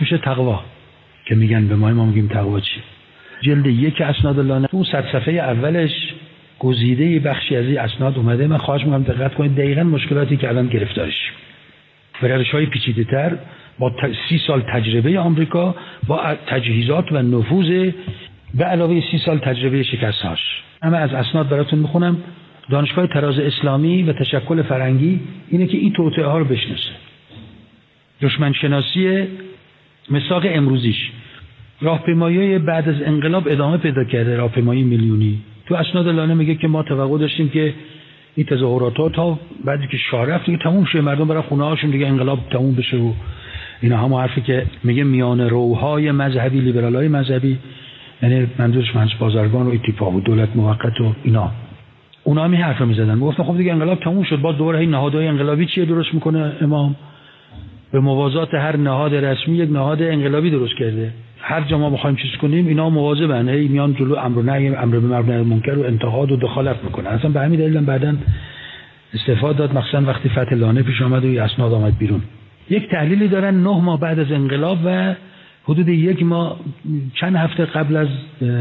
میشه تقوا که میگن به ما میگیم تقوا چی. جلد 1 اسناد لانه اون 100 صفحه اولش گزیده بخشی از این اسناد اومده. من خواهش میکنم دقت کنید دقیقاً مشکلاتی که الان گرفتارش به روش‌های پیچیده‌تر با 30 سال تجربه آمریکا با تجهیزات و نفوذ به علاوه 30 سال تجربه شکست‌هاش. اما از اسناد براتون میخونم. دانشگاه طراز اسلامی و تشکل فرنگی اینه که این توطئه ها رو بشناسه. دشمن شناسی مساق امروزیش راهپیمایی بعد از انقلاب ادامه پیدا کرده. راهپیمایی میلیونی تو اسناد لانه میگه که ما توقع داشتیم که این تظاهرات ها بعدی که شاه رفت دیگه تموم شه، مردم برای خونه هاشون دیگه انقلاب تموم بشه و اینا. هم حرفی که میگه میان روهای مذهبی لیبرالای مذهبی، یعنی منظورش منس بازرگان و ایتیپا و دولت موقت و اینا، اونا هم این حرفو میزدن. میگفتن خب دیگه انقلاب تموم شد، باز دوباره این نهادهای انقلابی چیه درست میکنه امام؟ به موازات هر نهاد رسمی یک نهاد انقلابی درست کرده. هر جا ما بخوایم چیز کنیم اینا مواظبن، هی میان جلو امر و نهی، امر بالمعروف و منکر و انتقاد و دخالت میکنن. اصلا به همین دلیل بعداً استعفا داد، مخصوصا وقتی فتح لانه پیش آمد و اسناد آمد بیرون. یک تحلیلی دارن 9 ماه بعد از انقلاب و حدود 1 ماه چند هفته قبل از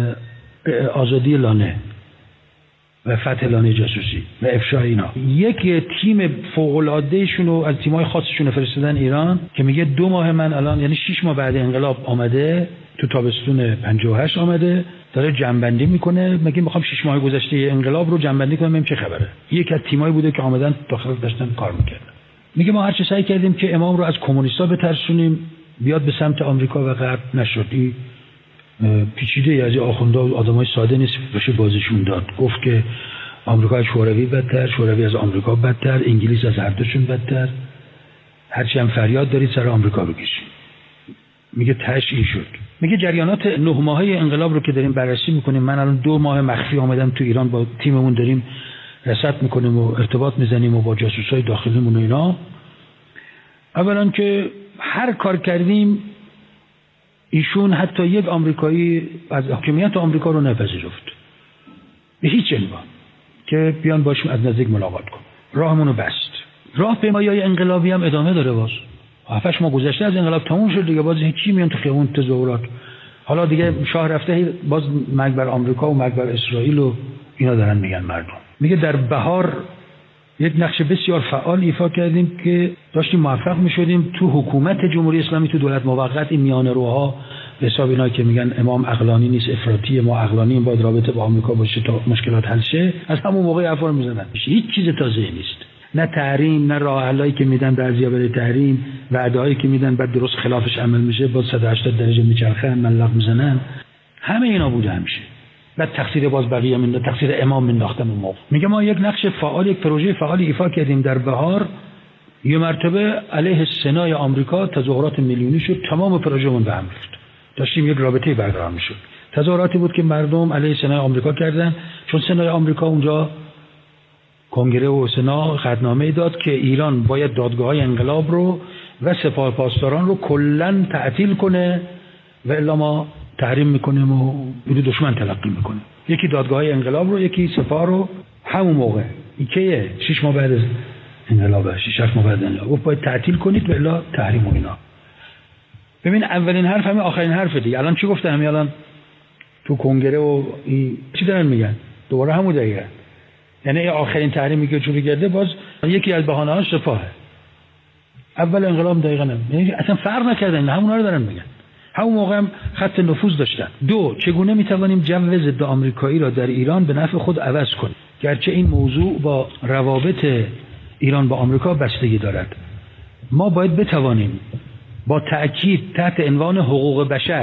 آزادی لانه و فتح لانه جاسوسی و افشای اینا، یک تیم فوق‌العاده شون از تیم‌های خاصشون فرستادن ایران که میگه 2 ماه من الان، یعنی 6 ماه بعد انقلاب آمده، تو تابستون 58 آمده، داره جمع‌بندی میکنه. میگه میخوام 6 ماه گذشته انقلاب رو جمع‌بندی کنم ببینم چه خبره. یک از تیمایی بوده که آمدن داخل داشتن کار میکردن. میگه ما هر چه سعی کردیم که امام رو از کمونیستا بترسونیم بیاد به سمت آمریکا و غرب، نشد. پیچیده از آخوندا و آدمای ساده نیست بشه بازیشون داد. گفت که آمریکا از شوروی بدتر، شوروی از آمریکا بدتر، انگلیس از هر دوشون بدتر، هرچی هم فریاد دارید سر آمریکا بکشید. میگه تهش این شد. میگه جریانات 9 ماهه انقلاب رو که داریم بررسی میکنیم، من الان 2 ماه مخفی آمدم تو ایران با تیممون داریم رصد میکنیم و ارتباط میزنیم و با جاسوسای داخلیمون و اینا. اولا که هر کار کردیم ایشون حتی یک آمریکایی از حاکمیت آمریکا رو نپذیرفت به هیچ عنوان که بیان باشیم از نزدیک ملاقات کن. راهمونو بست. راهپیمایی انقلابی هم ادامه داره. باز 7 ماه گذشته از انقلاب تموم شد دیگه، باز هیچی میان تو خیابون تظاهرات. حالا دیگه شاه رفته، باز مرگ بر آمریکا و مرگ بر اسرائیل و اینا دارن میگن مردم. میگه در بهار یک نقش بسیار فعال ایفا کردیم که داشتیم موفق میشدیم تو حکومت جمهوری اسلامی، تو دولت موقت، این میان روها به حساب اینا که میگن امام عقلانی نیست افراطی، ما عقلانی، باید رابطه با آمریکا باشه تا مشکلات حل شه. از همون موقع حرفا میزنن. هیچ چیز تازه‌ای نیست. نه تحریم، نه راه حلایی که میدن بعضیا برای تحریم، وعده‌ای که میدن بعد درست خلافش عمل میشه، با 180 درجه میچرخن، ملق میزنن. همه اینا بوده همیشه. بعد تقصیر باز بقیه من تقصیر امام مینداختن اون موقع. میگه ما یک نقش فعال، یک پروژه فعالی ایفا کردیم. در بهار یه مرتبه علیه سنای آمریکا تظاهرات میلیونی شد، تمام پروژه‌مون به هم ریخت. داشتیم یک رابطه برقرار میشد. تظاهراتی بود که مردم علیه سنای آمریکا کردن، چون سنای آمریکا اونجا کنگره و سنا قطعنامه داد که ایران باید دادگاه‌های انقلاب رو و سپاه پاسداران رو کلاً تعطیل کنه و الا ما تحریم میکنیم و بدون دشمن تلقی میکنیم. یکی دادگاه‌های انقلاب رو، یکی سپاه رو. همون موقع اینکه 6 ماه بعد از انقلاب، 6-7 ماه بعد انقلاب گفت باید تعطیل کنید و الا تحریم و اینا. ببین اولین حرف همین آخرین حرف دیگه. الان چی گفتن؟ همین الان تو کنگره و چی دارن میگن؟ دوباره همون دقیقه. یعنی آخرین تحریمی که جوری کرده باز یکی از بهانه‌هاش سپاهه. اول انقلاب دقیقاً یعنی اصلا فرق نکردن، همونا رو دارن میگن. همون موقع هم خط نفوذ داشتن. 2. چگونه میتوانیم جو ضد آمریکایی را در ایران به نفع خود عوض کنیم؟ گرچه این موضوع با روابط ایران با آمریکا بستگی دارد، ما باید بتوانیم با تأکید تحت عنوان حقوق بشر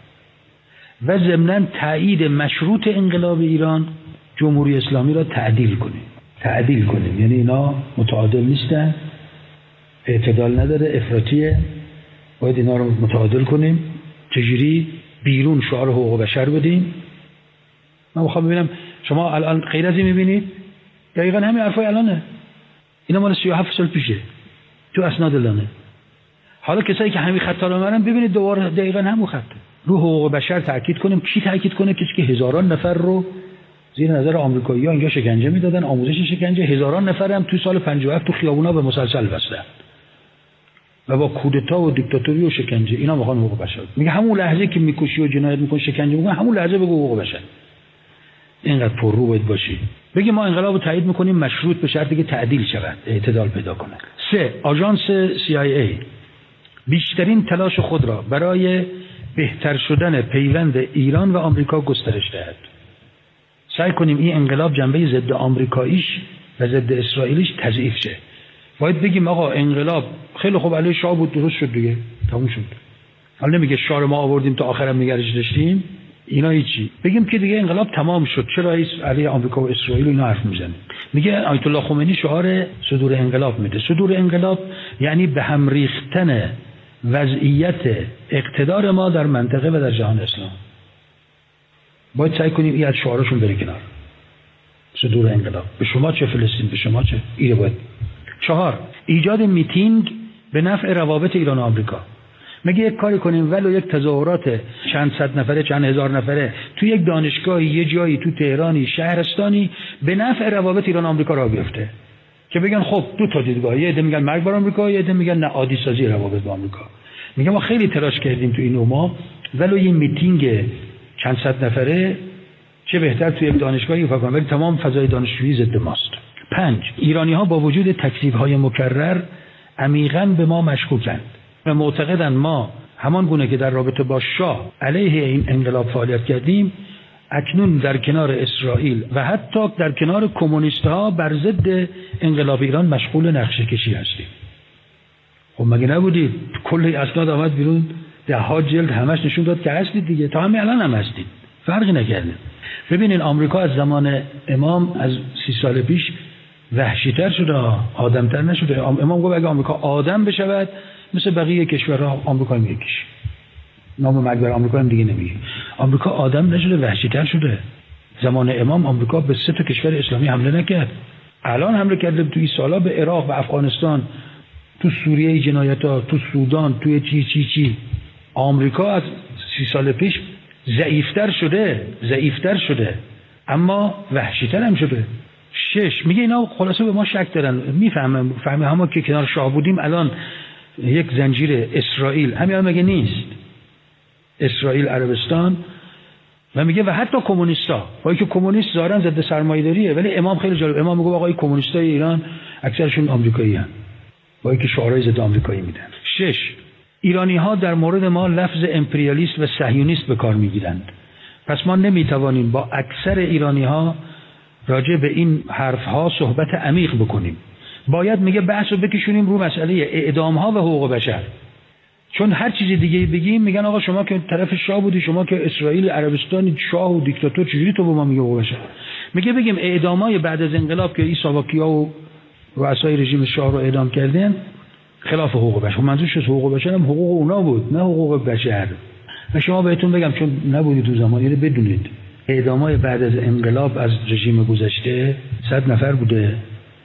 و ضمناً تایید مشروط انقلاب ایران جمهوری اسلامی را تعدیل کنیم. یعنی اینا متعادل نیستن، اعتدال نداره، افراطیه. باید اینا رو متعادل کنیم. چجوری؟ بیرون شعار حقوق بشر بدیم. من میخوام ببینم شما الان غیر از این میبینید؟ دقیقاً همین حرفای الانه. اینا مال 37 سال پیشه تو اسناد لانه. حالا کسایی که همین خطا رو میارن ببینید دوباره دقیقاً همون خطه. رو حقوق بشر تاکید کنیم. کی تاکید کنه؟ کسی که هزاران نفر رو زیر نظر آمریکایی‌ها اینجا شکنجه میدادن، آموزش شکنجه. هزاران نفر هم تو سال 57 تو خیابونا به مسلسل بستن. و با کودتا و دیکتاتوری و شکنجه اینا میخوان حقوق بشر. میگه همون لحظه که میکشی و جنایت میکنی شکنجه میکنی همون لحظه بگو حقوق بشر. اینقدر پررو باید باشی. بگه ما انقلاب رو تایید میکنیم مشروط به شرطی که تعدیل شود، اعتدال پیدا کنه. 3. آژانس CIA بیشترین تلاش خود را برای بهتر شدن پیوند ایران و آمریکا گسترش دهد. سعی کنیم این انقلاب جنبه ضد آمریکاییش و ضد اسرائیلیش تضعیف شه. باید بگیم آقا انقلاب خیلی خوب علیه شاه بود، درست شد دیگه، تموم شد. حالا نمیگه شاه رو ما آوردیم تا آخرم نگرش داشتیم، اینا هیچی. بگیم که دیگه انقلاب تمام شد، چرا علیه آمریکا و اسرائیل اینا حرف میزنه؟ میگه آیت الله خمینی شعار صدور انقلاب میده. صدور انقلاب یعنی به هم ریختن وضعیت اقتدار ما در منطقه و در جهان اسلام. باید سعی کنیم این از شعارشون بره کنار. صدور انقلاب. به شما چه فلسطین، به شما چه؟ اینه باید. 4. ایجاد میتینگ به نفع روابط ایران و آمریکا. میگه یک کاری کنیم ولو یک تظاهرات چند صد نفره چند هزار نفره تو یک دانشگاهی یه جایی تو تهرانی شهرستانی به نفع روابط ایران و آمریکا را بیفته که بگن خب دو تا دیدگاه، یه عده میگن مرگ بر آمریکا، یه عده میگن نه عادی سازی روابط با آمریکا. میگه ما خیلی تلاش کردیم تو این ماه ولو یه میتینگ چند صد نفره چه بهتر تو یک دانشگاهی فکر کنم، ولی تمام فضای دانشجویی ضد ماست. 5. ایرانی‌ها با وجود تکذیب‌های مکرر عمیقاً به ما مشکوکند و معتقدند ما همان گونه که در رابطه با شاه علیه این انقلاب فعالیت کردیم اکنون در کنار اسرائیل و حتی در کنار کمونیست‌ها بر ضد انقلاب ایران مشغول نقشه کشی هستیم. خب مگه نبودید کلی اسناد آمد بیرون، ده ها جلد همش نشون داد که هستید دیگه، تا همین الان هم هستید، فرقی نکردید. ببینین آمریکا از زمان امام از 30 سال پیش وحشی‌تر شده، آدم‌تر نشده. امام گفت اگه آمریکا آدم بشود مثل بقیه کشورها آمریکا هم یکیش. نام مرگ بر آمریکا هم دیگه نمیگه. آمریکا آدم نشده، وحشی‌تر شده. زمان امام آمریکا به 3 تا کشور اسلامی حمله نکرد. الان حمله کرده تو این سالا به عراق و افغانستان، تو سوریه جنایت‌ها، تو سودان، تو چی. آمریکا از 30 سال پیش ضعیفتر شده اما وحشی‌تر هم شده. 6. میگه اینا خلاصه به ما شک دارن. میفهمم همون که کنار شاه بودیم الان یک زنجیر اسرائیل همین مگه نیست؟ اسرائیل عربستان و میگه و حتی کمونیستا، ولی که کمونیست ظاهرا ضد سرمایه‌داریه ولی امام خیلی جالب، امام میگه آقای کمونیستای ایران اکثرشون آمریکایی‌ان، ولی که شعارهای ضد آمریکایی میدن. 6. ایرانی‌ها در مورد ما لفظ امپریالیست و صهیونیست به کار میگیرند. پس ما نمیتوانیم با اکثر ایرانی‌ها راجع به این حرف‌ها صحبت عمیق بکنیم. باید میگه بحث رو بکشونیم رو مسئله اعدام‌ها و حقوق بشر. چون هر چیز دیگه بگیم میگن آقا شما که طرف شاه بودی، شما که اسرائیل عربستان شاه و دیکتاتور، چجوری تو به ما میگی حقوق بشر؟ میگه بگیم اعدام‌های بعد از انقلاب که ایساواکیا و رؤسای رژیم شاه رو اعدام کردن خلاف حقوق بشر. منظورش از حقوق بشر هم حقوق اونا بود، نه حقوق بشر. و شما بهتون بگم چون نبودید تو زمان، اینو بدونید اعدام‌های بعد از انقلاب از رژیم گذشته 100 نفر بوده.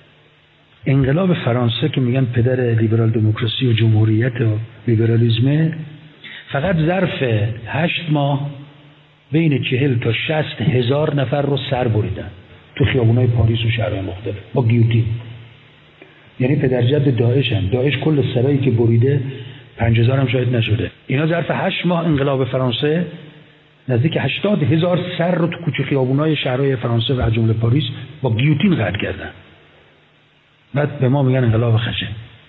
انقلاب فرانسه که میگن پدر لیبرال دموکراسی و جمهوریت و لیبرالیسم، فقط ظرف 8 ماه بین 40 تا 60 هزار نفر رو سر بریدن تو خیابونای پاریس و شهرهای مختلف با گیوتین. یعنی پدرجد داعشن. داعش کل سرایی که بریده 5000 هم شاید نشده. اینا ظرف 8 ماه انقلاب فرانسه نزدیک 80,000 سر رو تو کوچه خیابونای شهرهای فرانسه و از جمله پاریس با گیوتین قطع کردن. بعد به ما میگن انقلاب خشن.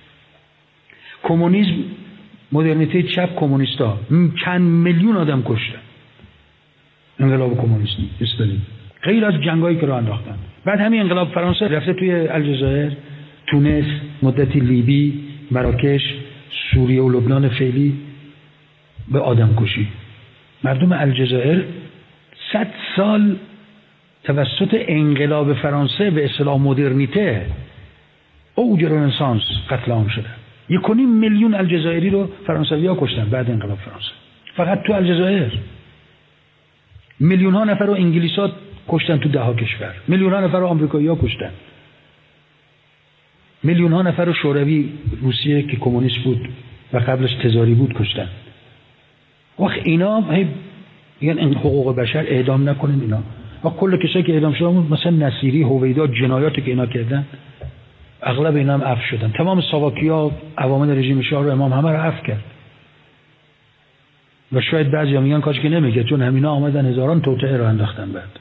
کمونیسم، مدرنیته چپ، کمونیستا چند میلیون آدم کشتن. انقلاب کمونیستی استالین، غیر از جنگایی که راه انداختن. بعد همین انقلاب فرانسه رفته توی الجزایر، تونس، مدتی لیبی، مراکش، سوریه و لبنان فعلی به آدم کشی. مردم الجزایر 100 سال توسط انقلاب فرانسه به اصطلاح مدرنیته اوج رنسانس قتل عام شده. 1.5 میلیون الجزایری رو فرانسوی‌ها کشتن بعد انقلاب فرانسه. فقط تو الجزایر. میلیون ها نفر رو انگلیس‌ها کشتن تو 10 کشور. میلیون ها نفر رو آمریکایی‌ها کشتن. میلیون ها نفر رو شوروی، روسیه که کمونیست بود و قبلش تزاری بود کشتن. وقت اینا یعنی حقوق بشر اعدام نکنین اینا. و کل کسایی که اعدام شدن مثلا نصیری، هویدا، جنایاتی که اینا کردن اغلب اینا هم عفو شدن. تمام ساواکیا عوامل رژیم شاه رو امام همه رو عفو کرد. و شاید بعضیا میگن کاش که نمیگه، چون همینا آمدن هزاران توطئه رو انداختن بعد.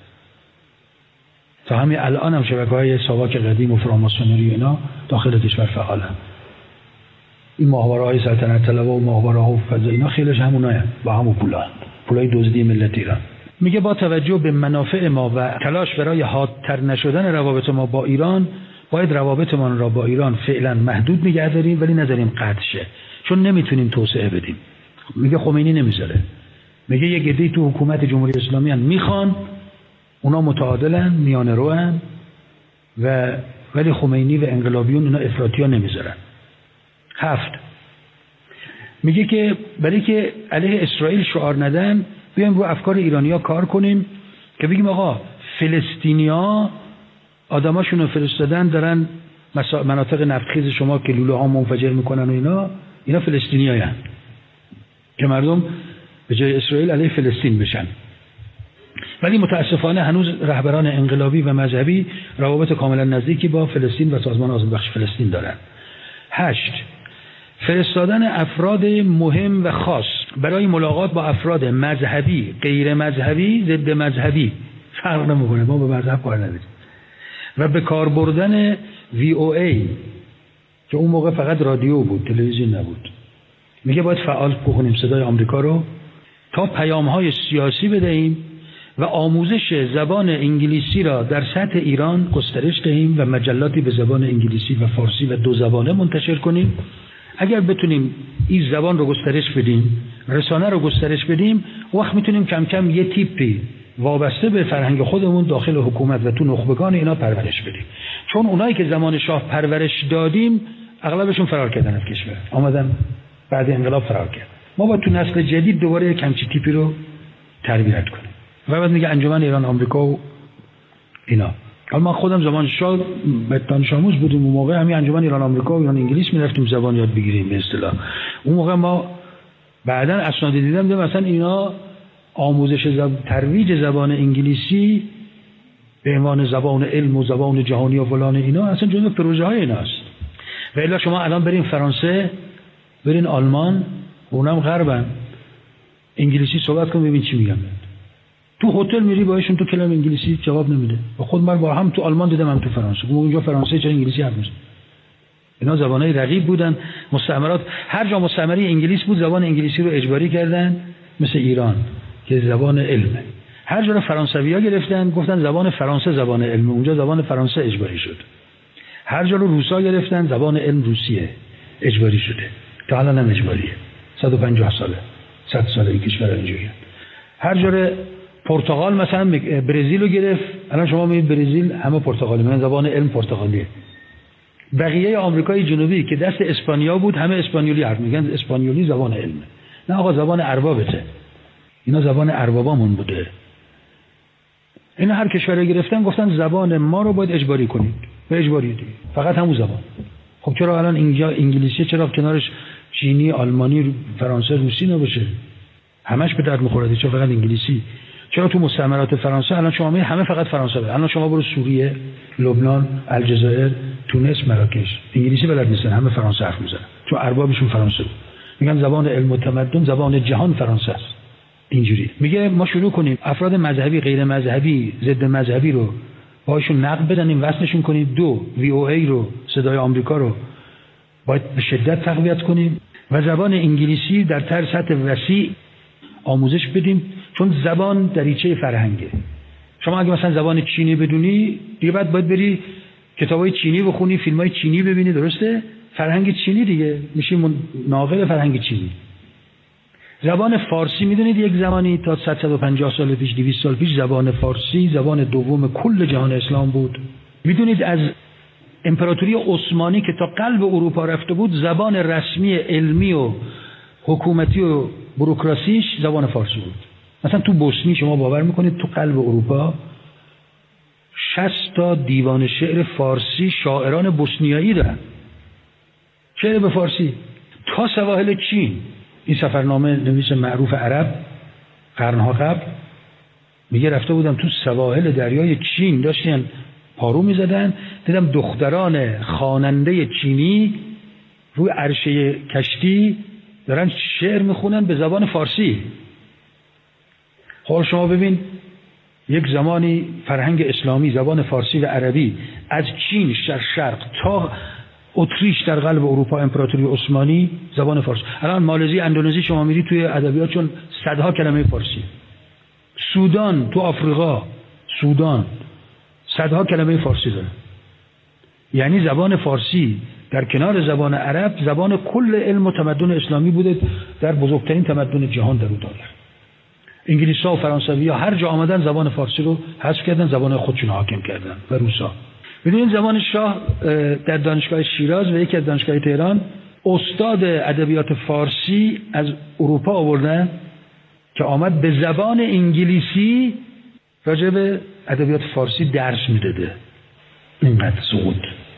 تا همین الان هم شبکه‌های ساواک قدیم و فراماسونری اینا داخل کشور فعالن. این ماهواره‌های سلطنت طلب و ماهواره‌ها و فضا اینا خیلیش هموناست، با همون پولای دزدی ملت ایران. میگه با توجه به منافع ما و تلاش برای حادتر نشدن روابط ما با ایران، باید روابطمان را با ایران فعلا محدود نگه داریم ولی نذاریم قطع شه، چون نمیتونیم توسعه بدیم. میگه خمینی نمیذاره. میگه یه گدی تو حکومت جمهوری اسلامی میخوان، اونا متعادلن، میانه روان، ولی خمینی و انقلابیون اینا افراطی ها نمیذارن. 7. میگه که برای که علیه اسرائیل شعار ندن، بیایم رو افکار ایرانی‌ها کار کنیم که بگیم آقا فلسطینی‌ها آدماشون رو فرستادن دارن مناطق نفتخیز شما که لوله ها منفجر میکنن و اینا فلسطینی‌هاین، که مردم به جای اسرائیل علیه فلسطین بشن. ولی متاسفانه هنوز رهبران انقلابی و مذهبی روابط کاملا نزدیکی با فلسطین و سازمان آزادی‌بخش فلسطین دارن. 8. فرستادن افراد مهم و خاص برای ملاقات با افراد مذهبی، غیر مذهبی، ضد مذهبی، فرق نمیکنه، ما به مذهب کار نداریم. و به کار بردن VOA که اون موقع فقط رادیو بود، تلویزیون نبود. میگه باید فعال بکنیم صدای آمریکا رو تا پیام‌های سیاسی بدهیم و آموزش زبان انگلیسی را در سطح ایران گسترش دهیم و مجلاتی به زبان انگلیسی و فارسی و دو زبانه منتشر کنیم. اگر بتونیم این زبان رو گسترش بدیم، رسانه رو گسترش بدیم، وقت میتونیم کم کم یه تیپی وابسته به فرهنگ خودمون داخل حکومت و تو نخبگان اینا پرورش بدیم. چون اونایی که زمان شاه پرورش دادیم اغلبشون فرار کردن از کشور، آمدن بعد انقلاب فرار کردن. ما باید تو نسل جدید دوباره یک همچین تیپی رو تربیت کنیم. و بعد میگه انجمن ایران آمریکا و اینا. حالا من خودم زمان شاه دانش آموز بودیم، اون موقع همین انجمن ایران آمریکا و ایران انگلیس میرفتیم زبان یاد بگیریم به اصطلاح. اون موقع ما بعداً اسناد دیدم مثلا اینا آموزش ترویج زبان انگلیسی به عنوان زبان علم و زبان جهانی و فلان اینا اصلا جزء پروژه های ایناست. و الا شما الان برین فرانسه، برین آلمان، اونم غربن، انگلیسی صحبت کن ببین چی میگن. تو هتل میری باهاشون تو کلام انگلیسی جواب نمیده. و خود من با هم تو آلمان دیدم هم تو فرانسه. اونجا فرانسه چرا انگلیسی حرف میزنن؟ اینا زبانای رقیب بودن. مستعمرات هر جا مستعمره انگلیس بود زبان انگلیسی رو اجباری کردن، مثل ایران که زبان علمه. هر جا رو فرانسوی‌ها گرفتن گفتن زبان فرانسه زبان علم، اونجا زبان فرانسه اجباری شد. هر جا رو روسا گرفتن زبان علم روسیه اجباری شده. تا الان هم اجباریه. 150 ساله 100 ساله این کشور اینجوریه. هر جا رو پرتغال مثلا برزیل رو گرفت، الان شما میبینید برزیل همه پرتغالی، میگن زبان علم پرتغالیه. بقیه آمریکای جنوبی که دست اسپانیا بود همه اسپانیولی حرف میگن، اسپانیولی زبان علمه. نه آقا زبان اربابته، اینا زبان اربابامون بوده. اینا هر کشوری گرفتن گفتن زبان ما رو باید اجباری کنید، به اجباری دیگه فقط همون زبان. خب چرا الان اینجا انگلیسی چرا کنارش چینی، آلمانی، فرانسه، روسی نباشه؟ همش به درد میخوره، چرا فقط انگلیسی؟ چرا تو مستعمرات فرانسه الان شما میبینید همه فقط فرانسه بلد؟ الان شما برو سوریه، لبنان، الجزایر، تونس، مراکش انگلیسی بلد نیستن، همه فرانسه حرف میزنن چون اربابشون فرانسه بود. میگن زبان علم و تمدن، زبان جهان فرانسه است. اینجوری میگه ما شروع کنیم افراد مذهبی، غیر مذهبی، ضد مذهبی رو باهاشون نقد بدنیم، وصلشون کنیم. 2 VOA رو، صدای آمریکا رو باید به شدت تقویت کنیم و زبان انگلیسی در سطح وسیع آموزش بدیم، چون زبان دریچه فرهنگه. شما اگه مثلا زبان چینی بدونی دیگه باید بری کتابای چینی بخونی، فیلمای چینی ببینی، درسته؟ فرهنگ چینی دیگه میشی ناقل فرهنگ چینی. زبان فارسی میدونید یک زمانی تا 150 سال پیش، 200 سال پیش زبان فارسی زبان دوم کل جهان اسلام بود. میدونید از امپراتوری عثمانی که تا قلب اروپا رفته بود زبان رسمی علمی و حکومتی و بوروکراسیش زبان فارسی بود. مثلا تو بوسنی شما باور میکنید تو قلب اروپا 60 تا دیوان شعر فارسی شاعران بوسنیایی دارن، شعر به فارسی. تا سواحل چین، این سفرنامه نویس معروف عرب قرنها قبل میگه رفته بودم تو سواحل دریای چین، داشتن پارو میزدن. دیدم دختران خواننده چینی روی عرشه کشتی دارن شعر میخونن به زبان فارسی. خب شما ببین یک زمانی فرهنگ اسلامی زبان فارسی و عربی از چین شرق تا اتریش در قلب اروپا امپراتوری عثمانی زبان فارسی. الان مالزی اندونزی شما میری توی ادبیات چون صدها کلمه فارسی. سودان تو آفریقا سودان صدها کلمه فارسی داره. یعنی زبان فارسی در کنار زبان عرب زبان کل علم و تمدن اسلامی بوده، در بزرگترین تمدن جهان در اون داره. انگلیس‌ها و فرانسوی‌ها هر جا آمدن زبان فارسی رو حذف کردن، زبان خودشون حاکم کردن و روسا. بدون زبان شاه در دانشگاه شیراز و یکی از دانشگاه تهران استاد ادبیات فارسی از اروپا آوردن که آمد به زبان انگلیسی راجع به ادبیات فارسی درس میداده. اینقدر سقوط.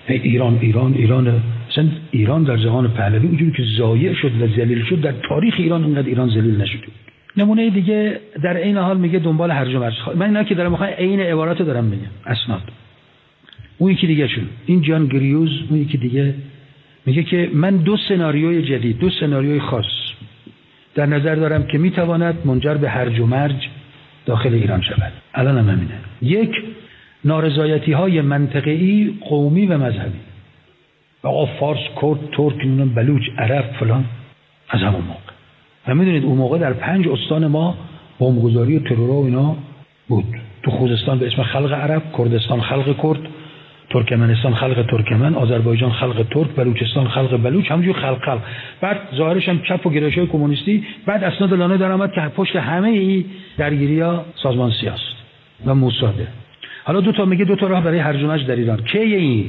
ایران مثلا ایران در زمان پهلوی اونجوری که ضایع شد و ذلیل شد در تاریخ ایران اینقدر ایران ذلیل نشده. نمونه دیگه در این حال میگه دنبال هرج و مرج. من اینا که دارم میخوام عین عباراتو دارم میگم اسناد. اون یکی دیگه شون این جان گریوز اون یکی دیگه میگه که من دو سناریوی جدید، دو سناریوی خاص در نظر دارم که میتواند منجر به هرج و مرج داخل ایران شود. الان هم همینه. یک، نارضایتی‌های منطقه‌ای، قومی و مذهبی. آقا فارس، کرد، ترک، بلوچ، عرب فلان از همون موقع. و میدونید اون موقع در 5 استان ما بمبگذاری و ترورها و اینا بود. تو خوزستان به اسم خلق عرب، کردستان خلق کرد، ترکمنستان خلق ترکمن، آذربایجان خلق ترک، بلوچستان خلق بلوچ، همونجوری خلق. بعد ظاهرش هم چپ و گرایش‌های کمونیستی. بعد اسناد لانه در آمد که پشت همه این درگیری‌ها سازمان سیاست و موساده. حالا دو تا راه برای هرج و مرج در ایران. کی این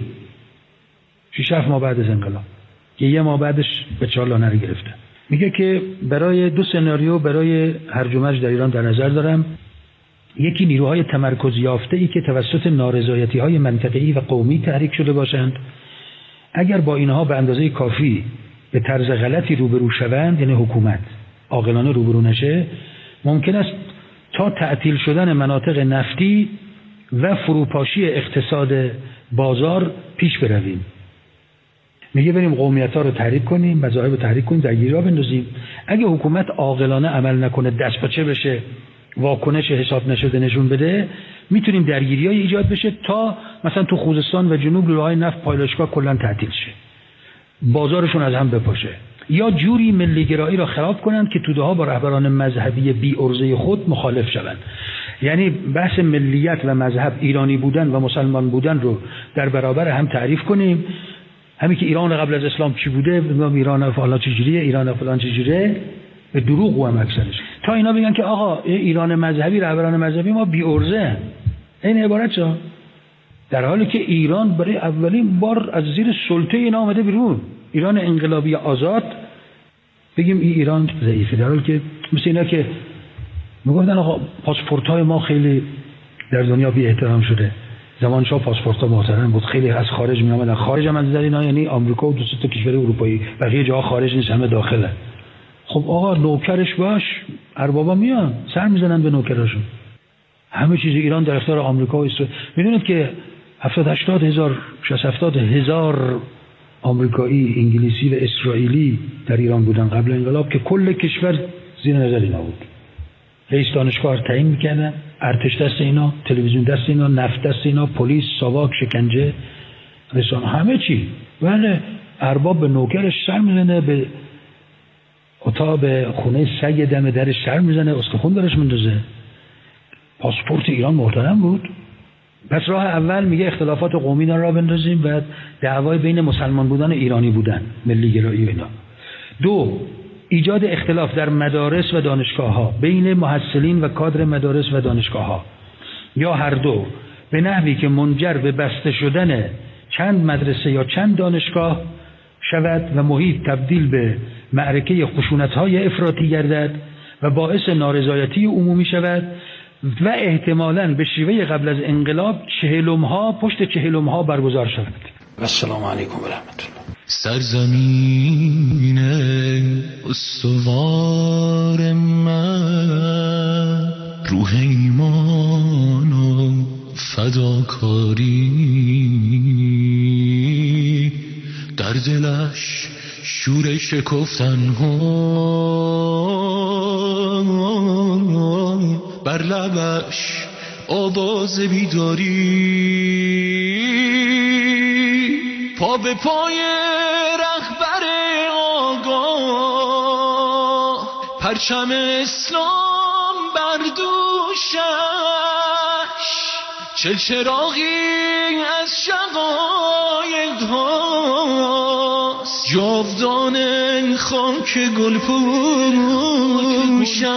6-7 ماه بعد از انقلاب که یه ماه بعدش به 4 لانه رو گرفته. میگه که برای دو سناریو برای هرج و مرج در ایران در نظر دارم. یکی نیروهای تمرکز یافته‌ای که توسط نارضایتی‌های منطقه‌ای و قومی تحریک شده باشند. اگر با اینها به اندازه کافی به طرز غلطی روبرو شوند، یعنی حکومت عاقلانه روبرو نشه، ممکن است تا تعطیل شدن مناطق نفتی و فروپاشی اقتصاد بازار پیش برویم. میگه بریم قومیت‌ها رو تحریک کنیم، مذاهب رو تحریک کنیم، درگیری‌ها بندازیم. اگه حکومت عاقلانه عمل نکنه، دست پاچه بشه، واکنش حساب نشده نشون بده، میتونیم درگیری‌های ایجاد بشه تا مثلا تو خوزستان و جنوب راه‌های نفت پایلاشگاه کلاً تعطیل شه، بازارشون از هم بپاشه، یا جوری ملی‌گرایی را خراب کنند که توده‌ها با رهبران مذهبی بی ارزه خود مخالف شوند. یعنی بحث ملیت و مذهب، ایرانی بودن و مسلمان بودن رو در برابر هم تعریف کنیم. همین که ایران قبل از اسلام چی بوده، میگم ایران فلان چجوریه، ایران فلان چجوریه، به دروغ هم اکثرش. تا اینا بگن که آقا ایران مذهبی، رهبران مذهبی ما بی ارزه. این عبارت چه؟ در حالی که ایران برای اولین بار از زیر سلطه اینا اومده بیرون. ایران انقلابی آزاد، بگیم این ایران ضعیفه، در حالی که مثل اینا که میگفتن آقا پاسپورت‌های ما خیلی در دنیا بی احترام شده. زمان شاه پاسپورت‌ها محترم بود، خیلی از خارج می اومدن. خارج هم از نظر اینا یعنی آمریکا و 2 تا کشور اروپایی، بقیه جاها خارج نیست، همه داخله. خب آقا نوکرش باش، اربابا میان سر میزنن به نوکراشون. همه چیز ایران در اختیار آمریکا و اسرائیل. میدونید که 70 هزار 60 هزار آمریکایی، انگلیسی و اسرائیلی در ایران بودن قبل انقلاب که کل کشور زیر نظر اینا بود. رئیس دانشگاه تعیین میکردن، ارتش دست اینا، تلویزیون دست اینا، نفت دست اینا، پلیس، ساواک، شکنجه، رسانه، همه چی. بله، ارباب به نوکرش سر میزنه، به اتاق خونه سگ دم درش سر میزنه، استخون درش میندازه. پاسپورت ایران محترم بود. پس راه اول میگه اختلافات قومی را بندازیم و دعوای بین مسلمان بودن و ایرانی بودن، ملی گرایی و اینا. 2. ایجاد اختلاف در مدارس و دانشگاه‌ها بین محصلین و کادر مدارس و دانشگاه‌ها، یا هر دو، به نحوی که منجر به بسته شدن چند مدرسه یا چند دانشگاه شود و محیط تبدیل به معرکه خشونت‌های افراطی گردد و باعث نارضایتی عمومی شود و احتمالاً به شیوه قبل از انقلاب چهلم‌ها پشت چهلم‌ها برگزار شود. السلام علیکم و رحمت الله. سرزمین استوار من، روح ایمان و فداکاری، در دلش شور شکفتن ها، بر لبش آواز بیداری، پا به پای رهبر آگاه، پرچم اسلام بر دوشش، چل چراغی از شقایق هاست، جاودان خاک گل پوشش.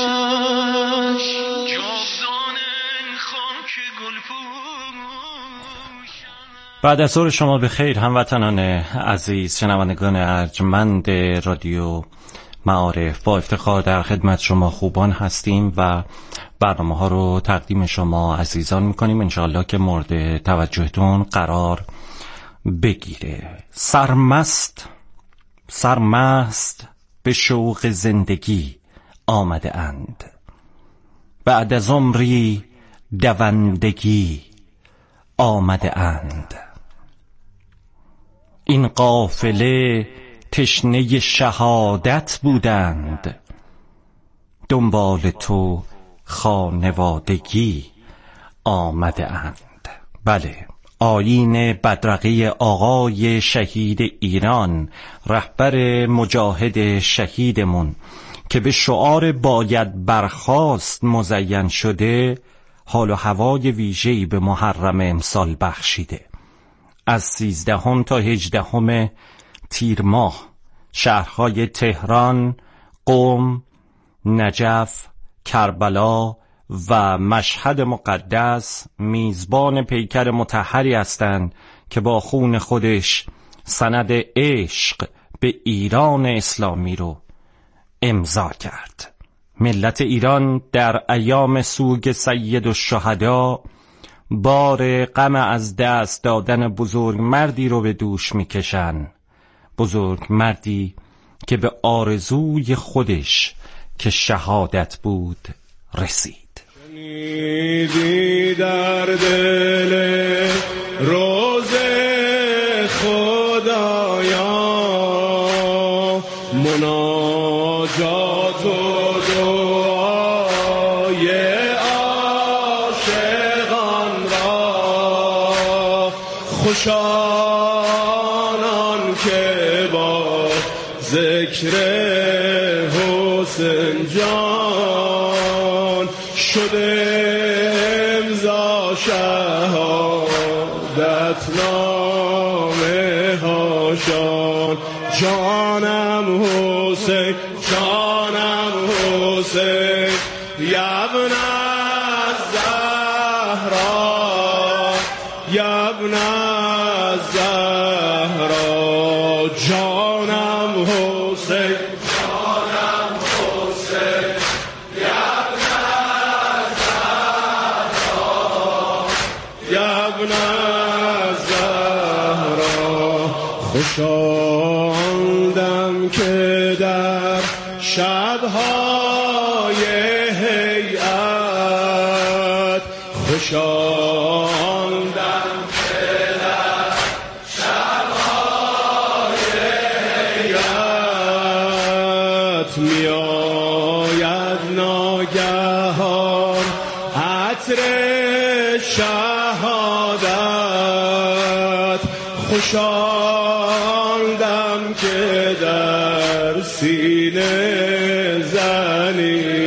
بعد از ظهر شما به خیر هموطنان عزیز، شنوندگان ارجمند رادیو معارف. با افتخار در خدمت شما خوبان هستیم و برنامه ها رو تقدیم شما عزیزان میکنیم، انشاءالله که مورد توجهتون قرار بگیره. سرمست به شوق زندگی آمده اند، بعد از عمری دوندگی آمده اند. این قافله تشنه شهادت بودند، دنبال تو خانوادگی آمده اند. بله، آیین بدرقه آقای شهید ایران، رهبر مجاهد شهیدمون که به شعار باید برخاست مزین شده، حال و هوای ویژه‌ای به محرم امسال بخشیده. از 13 تا 18 تیر ماه شهرهای تهران، قم، نجف، کربلا و مشهد مقدس میزبان پیکر مطهری هستند که با خون خودش سند عشق به ایران اسلامی رو امضا کرد. ملت ایران در ایام سوگ سید الشهدا بار غم از دست دادن بزرگ مردی رو به دوش میکشن، بزرگ مردی که به آرزوی خودش که شهادت بود رسید. شنیدی در دل روز خدایا مناجات و دعای عاشقان را، خوشانان که با ذکر حسین جان شده امضا شهادت نامه هاشان. جانم حسین، جانم حسین، یابن الزهرا، یابن الزهرا، جانم حسین، جانم حسین، یابن الزهرا، یابن الزهرا. خوشاندم که در شبهای هیئت، خوشاندم که در شبهای هیئت میآید ناگهان عطر شهادت. خوشاندم که در سینه زنی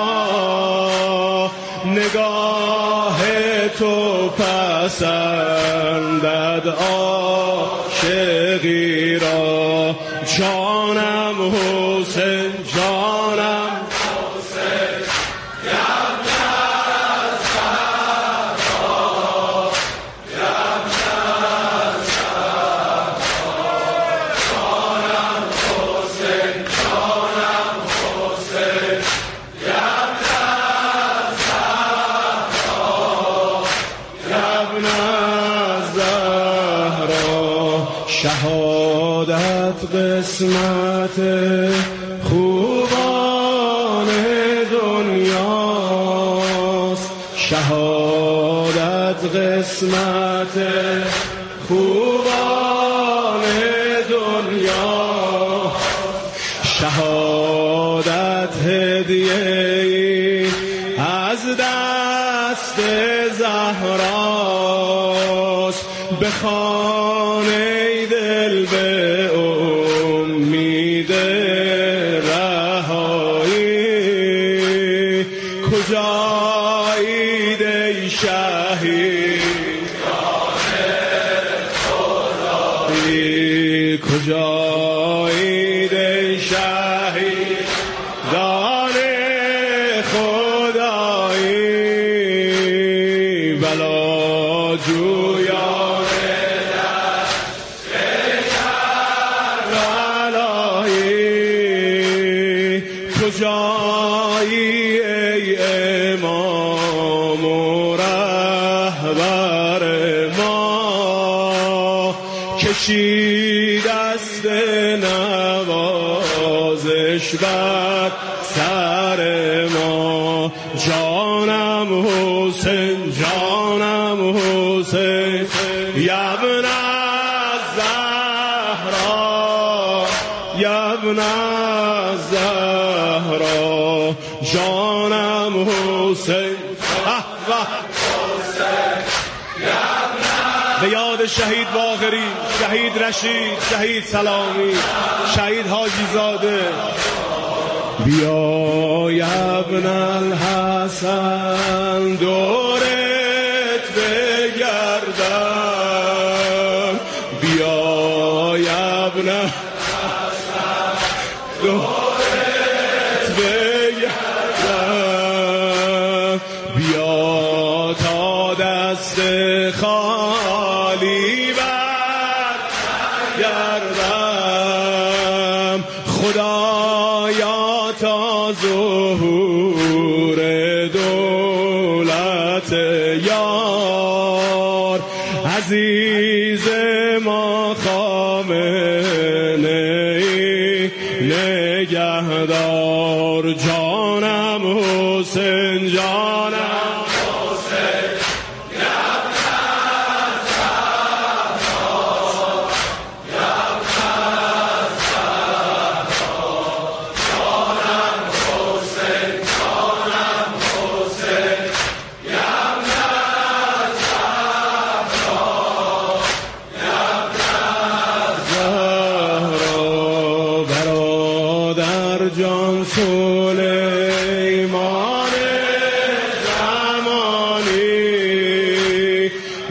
ها نگاه تو پسندد عاشقی را. جانم حسین، جانم حسین، یابن الزهرا، یابن الزهرا، جانم حسین، جانم حسین، یابن الزهرا، یابن الزهرا. شهادت قسمت خوبان دنیاست، شهادت قسمت خوبان دنیا، شهادت هدیه‌ای از دست زهراست، به خانه دل به امید رهایی، کجایید ای شهید خدایی، کجایید ای شهید دان خدایی، بلا جویان کربلایی، کجایی ای امام و رهبر ما، کشید دست نوازش بر سر ما، جانم حسین جانم حسین یبن الزهرا، یبن الزهرا، جانم حسین به یاد شهید باقری، شهید رشید، شهید سلامی، شهید حاجی زاده. بیا ابن الحسن دورت بگردم، بیا ابن الحسن دورت بگردم، بیا تا دست خالی برگردم، خدایا تا ظهور دولت یار، عزیز ما خامنه‌ای نگهدار، جانم حسین جانم حسین جان سلیمان زمانی،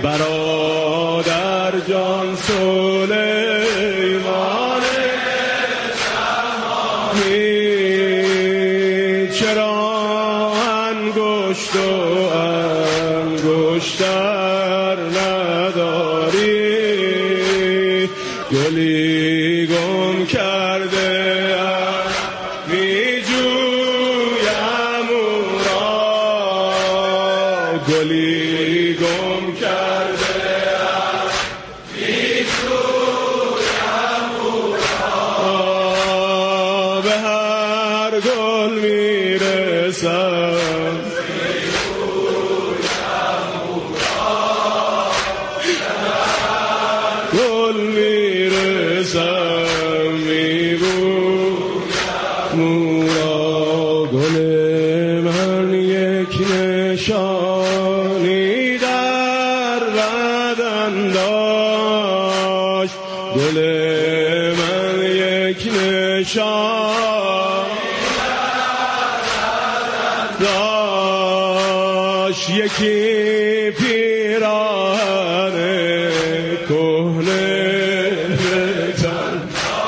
برادر جان سلیمان زمانی، چرا انگشت و انگشتر نداری، گلی گم کرده گلی گم کرده میجویم او را، به هر گل میرسم میجویم او را، گل میرسم میبویم او را، گل من یک نشانی در بدن داشت، گل من یک نشانی داشت، یکی پیراهن کهنه به تن،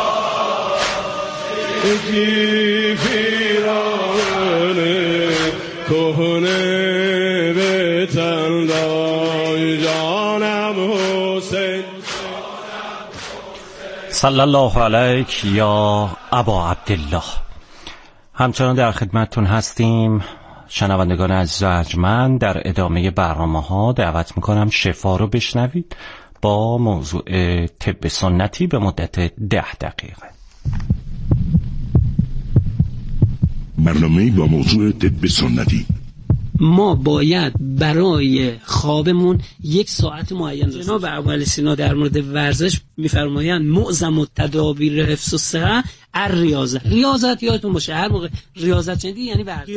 یکی پیراهن کهنه به تن داشت، جانم حسین. صلی الله علیک یا ابا عبدالله. همچنان در خدمتتون هستیم شنوندگان عزیز و ارجمند. در ادامه برنامه‌ها دعوت میکنم شفا رو بشنوید با موضوع طب سنتی به مدت 10 دقیقه. برنامه با موضوع طب سنتی ما باید برای خوابمون 1 ساعت معین داشته. جناب اول سینا در مورد ورزش میفرمایند معظم التدابیر حفظ الصحه الریاضه. ریاضت یادتون باشه، هر موقع ریاضت شدی یعنی ورزش.